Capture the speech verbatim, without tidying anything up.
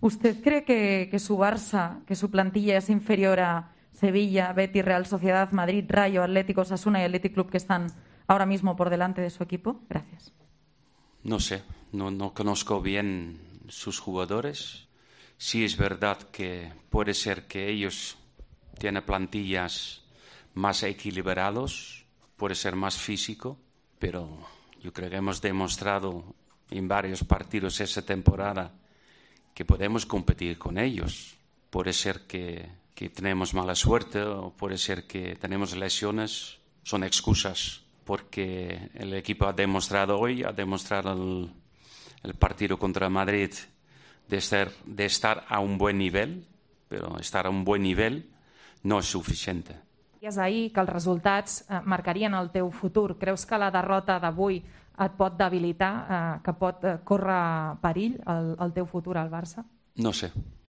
¿Usted cree que, que su Barça, que su plantilla es inferior a Sevilla, Betis, Real Sociedad, Madrid, Rayo, Atlético, Osasuna y Athletic Club que están ahora mismo por delante de su equipo? Gracias. No sé, no, no conozco bien sus jugadores. Sí es verdad que puede ser que ellos tienen plantillas más equilibrados, puede ser más físico, pero yo creo que hemos demostrado en varios partidos esa temporada que podemos competir con ellos. Puede ser que, que tenemos mala suerte o puede ser que tenemos lesiones, son excusas, porque el equipo ha demostrado hoy, ha demostrado el, el partido contra Madrid de, ser, de estar a un buen nivel, pero estar a un buen nivel no és suficient. Deies ahir que els resultats eh, marcarien el teu futur. Creus que la derrota d'avui et pot debilitar, eh, que pot eh, córrer perill el, el teu futur al Barça? No sé.